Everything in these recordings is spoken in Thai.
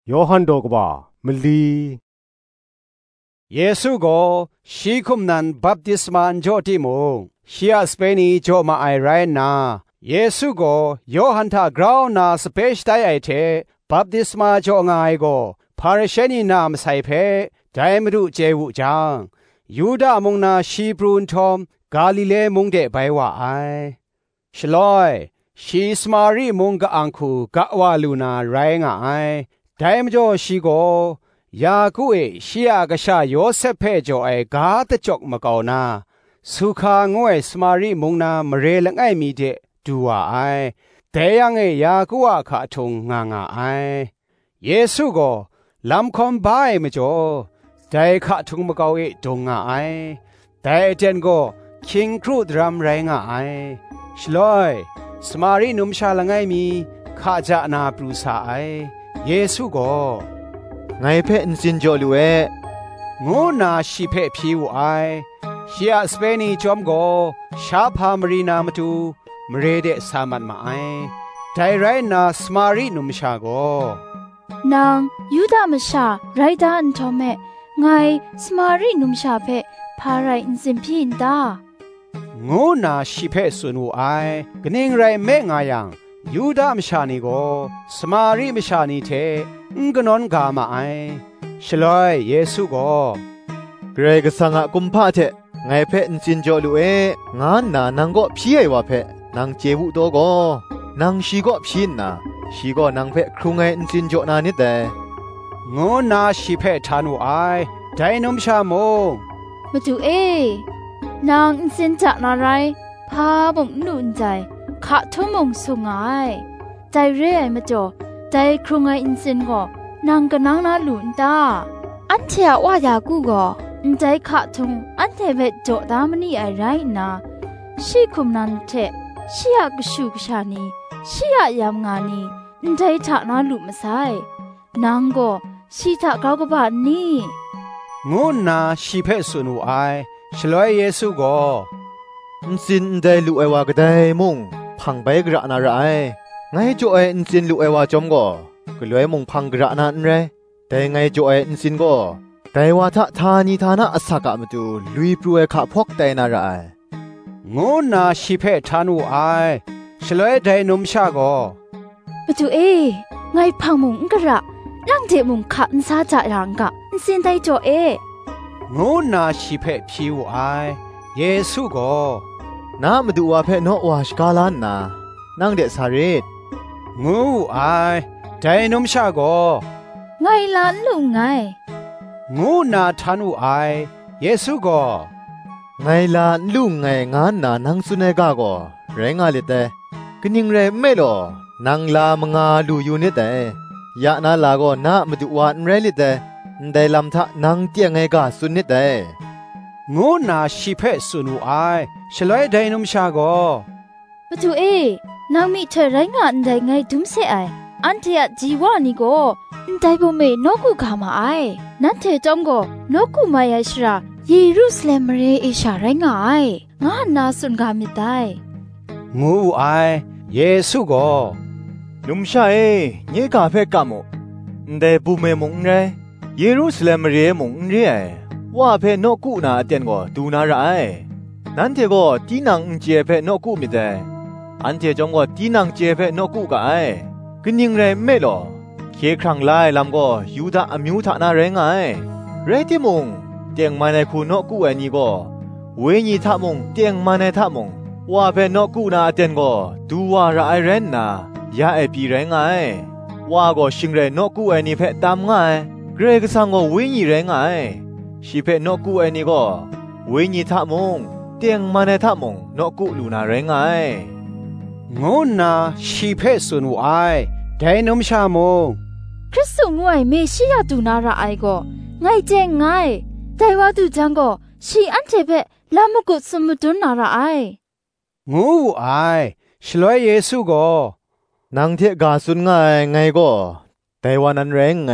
ยอหันโดกบ่ามลีเยซูก็ชีคุมนันบัพติศมาจ่อติมงชียสเปนีจ่อมาไอไรนาเยซูก็ยอหันทากราวนาสเปชไตไอเทบัพติศมาจ่องายก็พาราเชนีนามไซเพไดมรุเจวุจางยูดามงนาชีปรุนทอมกาลิเลมงเดไปว่าไอชลอยชีสมารีมงกะอังคูกะวาลูนาไรงะไอไดมจ่อชีก็ยากุเอชียกะชาโยเซฟเพจ่อไอกาตะจอกมะกาวนาสุขางวยสมารีมงนามเรลงไอมีเดดูว่าไอแต่ยังเอยากุวะขาทงงางาไอเยซูก็ลำคอมบายมจ่อแต่ขาทงมะกาวเอดงงาไอแต่เจนก็คิงครูดรัมไรงาไอชลอยสมารีนุมชาละไงมีขาจะนาปรูสาไอเยซูก็ไงเพนซินโจลูเองูนาชิเพพิวไอเชียสเปนีจอมโกชาพามรีนามตูมเรเดสามันมาไอไดไรนาสมารีนุมชาโกนางยูดามชาไรดาอันทอมเมไงสมารีนุมชาเพพาไรอินซิมพีนดางูนาชิเพสุนูไอกนิ่งไรเมงายังยูดามชานีโกสมารีมชานีเทงกนอนกามาไอชลอยเยซูโกเกรกสังะกุมพะเทไงเพนซินโจลูเองานนานังก็พี่ไอวะเพนังเจวุโตโกนังชีก็พี่นาชีก็นังเพครุงไงอินซินโจนานิเตงูนาชิเพทานูไอไดนมชาโมมาจูนางอินซินจะนาไรพาบ่งนุนใจขะทุ่มงสุงไงใจเร่มาจ่อใจครุงไงอินซินก็นางกะนางนาหลุนตาอันเทียว่ายากูก็ใจขะทุงอันเทเวจ่อดามนี่ไอไรนาชีคุมนันเทชียกชูกชานีชียยามงานีใจทะนาหลุมาไซนางก็ชีทะกาวกบะนี่งูนาชิเพสุนูไอชลอยเยซูก็ซินได้ลุไอวากะไดมุงพังไปกระนาไรไงจ่อไออินซินลุไอวาจอมก็กลวยมุงพังกระนาอันไรแต่ไงจ่อไออินซินก็แต่ว่าทะทานีทานะอสักะมตุลุยปรวยขะพกแต่นาไรงูนาชิเพทานูไอชลอยไดนุมชาก็มาจูไงพังมุงกระร่างเจมุงขะอินซาจะรังกะอินซินได้จ่องูนาชิเพพิวไอเยซูก็น้ามาดูว่าเพนอวาชกาลานนานั่งเดสารีดงูไอไดนมชาก็ไงลานลุงไงงูนาทานูไอเยซูก็ไงลานลุงไงงานนานังสุเนกาก็แรงาลิเตกนิงเรไม่หรอนางลามงาลูอยู่นี่แต่ยะนาลาก็น้ามาดูว่าเรลิเตได้ลำทะนังเตียงไงกาสุนิเตงูนาชิเพสุนูไอชลอยไดนมชาก็มาจูนางมีเธอไรงานได้ไงดุมเสไออันเทียจีวานี่ก็ได้บ่เมนกุกามาไอนั่นเธอจอมก็นกุมายาชราเยรูซาเล็มเรเอชาไรงายงานนาสุนกามิไดงูไอเยซูก็นุมชาเยกาเพกะโมได้บุเมมงเรเยรูซาเล็มเรมงเรว่าเพนกุนาเตียนก็ดูนาไรนั่นเทก็ตีนังเจเพนกุมิเตอันเทจงก็ตีนังเจเพนกุกะไอกนิงเรไม่หรอเคครั้งไล่ลำก็ยูดาอมิวทานาเรงไงเรติมงเตียงมาในคูนกุอันนี้ก็เวญีทามงเตียงมาในทามงว่าเพนกุนาเตียนก็ดูว่าไรเรนนายาเอปีเรงไงว่าก็ชิงเรนกุอันนี้เพตามไงเกรกสังก็เวญีเรงไงชีเพนกุอันนี้ก็เวญีทามงเตียงมาในทามงนกุลูนาเรงไงงูนาชีเพสุนูไอไดนมชาโมคริสตุงวยเมชิยาดูนาระไอก็ไงเจงไงแต่ว่าดูจังก็ชีอันเทเพลามกุสมุตุนาระไองูไอชลอยเยซูก็นางเทกาสุนไงไงก็แต่ว่านั้นแรงไง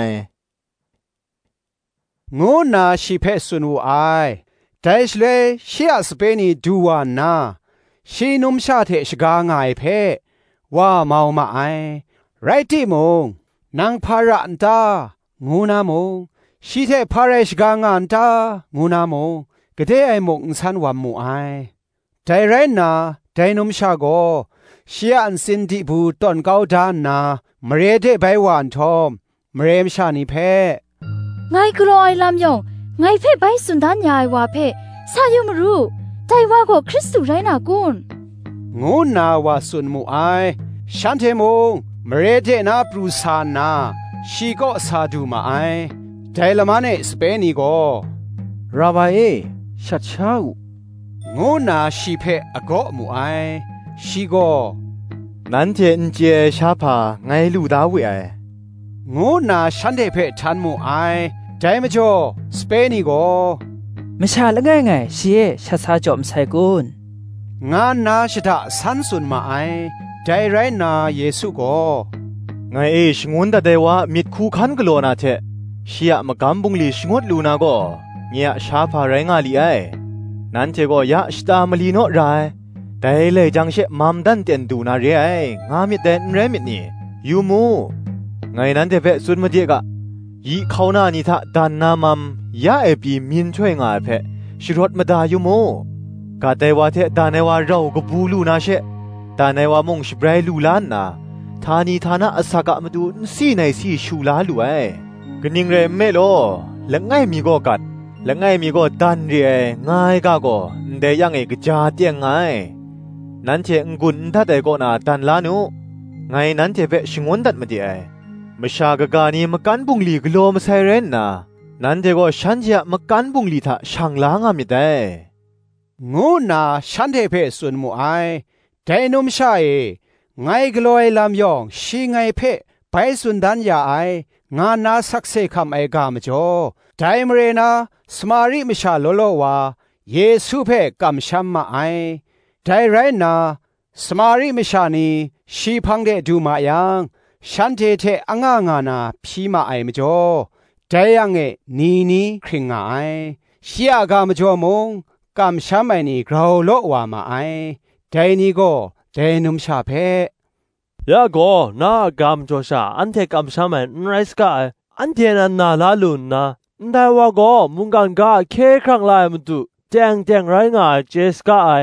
งูนาชีเพสุนูไอแต่ชเลชียสเปนีดูวานาชีนุมชาเทชกาไงเพว่าเมามาไอไรติมงนางพาระอันตางูนาโมชีเทพาเรชกางานตางูนาโมกะเดไอหมกสันวามมูไอใจไรนาใจนมชาโกเชียอันสินติบูตอนเกาดานนามเรเดใบหวานทอมมเรมชานิเพไงกรอยลำยองไงเพ่ใบสุนดานยายวาเพ่ซายุมรู้ใจว่าก็คริสตุไรนากุนงูนาวาสุนมูไอฉันเทมงมเรเดนาปรูซานาชีก็ซาดูมาไอใจละมาเนสเปนีโกราบาเอชัดเช้างูนาชีเพอโกมูไอชีโกนั้นเจนเจชาพาไงลูดาวิไองูนาฉันเทเพทันมูไอใจมจ่อสเปนีโกไม่ชาละไงเชียชัดซาจอมไซกุนงานนาชดาสันสุนมาไอใจไรนาเยซูโกไงเอชงวนตะเดวะมิดคูคันกโลนาเทเชียมกำบุงลีชงวดลูนาโกเนี่ยชาพาไรงาลีไอนั้นเจโกยะสตามลีโนไรแต่เลยจังเชมัมดันเต็นดูนาเรไองามิเต็นเรมิดนี่ยูมูไงนั้นเทเปสุดมาเดียกะยีเขาหน้านี่ทะดันนามัมยาเอปีมินช่วยงาเพชิรถมาดายูมูกาเตวาเทดานวาเรากบูลูนาเชดานวามงชบรายลูลานนาทานีทานะอสากะมาดูสีในสีชูลาลูไอกนิงเรเมโลและง่ายมีก็กัดและง่ายมีก็ดันเรียง่ายกาก็เดยังเอกจาเตียงไงนั้นเชงกุนถ้าแต่ก็นาดันลานุไงนั้นเทเปชงวนดัดมาดีไอมชากกานีมกันบุงลีกโลมาไซเรนนานั้นเทก็ฉันจะมกันบุงลีทะช่างล้างามิได้งูนาฉันเทเพสุนมูไอไดนุมชาเอไงกลอยลำยองชีไงเพไปสุนดันยาไองานาสักเซคำไอกามจ่อไดมเรนาสมาริมชาโลโลวาเยซูเพกำชัมมาไอไดไรนาสมาริมชานีชีพังเดดูมายังฉันเทเทอ่างงานาพีมาไอมจ่อไดยังเอนีคริงไอเชียกามจ่อมงกำช้ำไอนี่กราวโลวามาไอใจนี้ก็ใจนุ่มชาเพยาโกน่ากำจ่อชาอันเทกำช้ำไอไรสกาอันเทนันนาลาลุนนะได้ว่าก็มุงกันกาเคครั้งไลมันตุแจงไรงาเจสกาไอ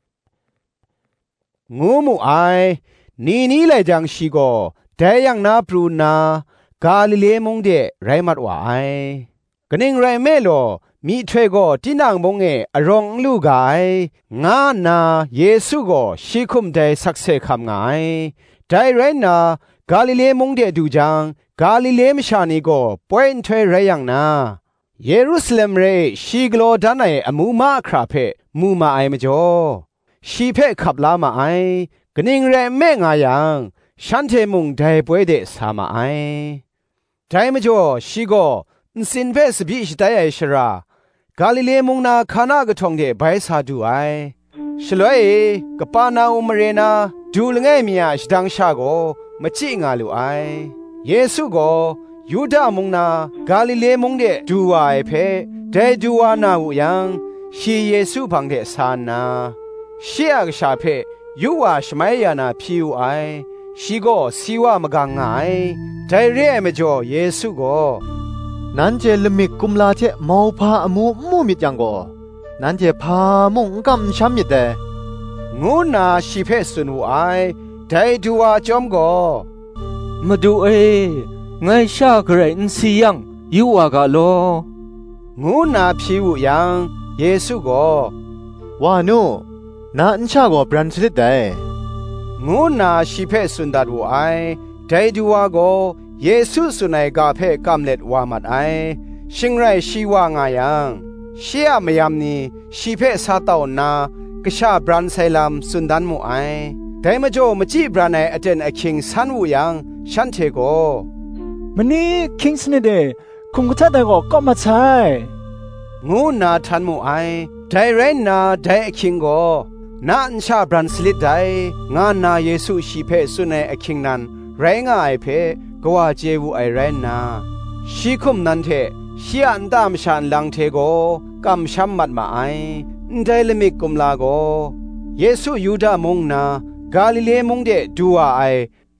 งูมูไอนี่เลยจังชีโกแต่ยังนาปรูนากาลิเลมงเดไรมัดว่าไอกนิ่งไรเมโลมีเทโกที่นางมงเออรองลูกายงานาเยซูโกชีคุมได้สักเซคำไงได้ไรนากาลิเลมงเดดูจังกาลิเลมชานีโกป่วยเทไรยังนาเยรูซาเล็มเรชีกโลดานไออมูมาคราเพมูมาไอมจ่อชีเพขับลามาไอกนิ่งไรเมงายังฉันเทมุงได้ป่วยเดสามาไอได้มจ่อชีโกสินเพสบิชได้ไอชรากาลิเลมงนาคานากะทองเดไบซาดูไอชลวยกะปานาอุมเรนาดูลงไงมียชดังชาโกมะจิงาลูไอเยซูโกยูดามงนากาลิเลมงเดดูวาไอเพเดดูวานาอุยังชีเยซูพังเดสานาชียกชาเพยูวาชมัยยานาพิวไอชีโกสีวามะกังไงไดเรมจ่อเยซูโกนั้นเจลมิกุมลาเทมาวพาอมูมิดยังโกนั้นเจพามงกำช้ำมิดเดงูนาชีเพสุนวไอไดดูวาจอมโกมาดูเอไงชากระไรอินซียังยูวากาโลงูนาพิวยังเยซูโกวานูนาอันชาโกบรันสลิดเดงูนาชีเพสุนดาดูไอไดดูวาโกเยซูสุนัยกาเพกำเล็ดวามัดไอชิงไรชีวางายังเชียมยามนี้ชีเพซาตาวนากชาบรันไซลัมสุนดันมูไอแต่มาโจมจีบรันไออเจนไอคิงสันวูยังฉันเทโกมันนี่คิงสเนเดคงกทัดได้ก็มาใช่งูนาทันมูไอไดเรนนาไดไอคิงโกนาอันชาบรันสลิดไดงานนาเยซูชีเพสุนัยไอคิงนั้นไรงาไอเพกว่าเจวูไอเรนนาชีคุมนันเทชีอันตามชานลังเทโกกำช้ำมัดมาไอได้เลมิกุมลาโกเยซูยูดามงนากาลิเลมงเดดูว่าไอ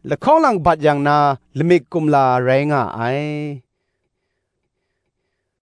ละข้องหลังบัดอย่างนาละมิกกุมลาไรงาไอ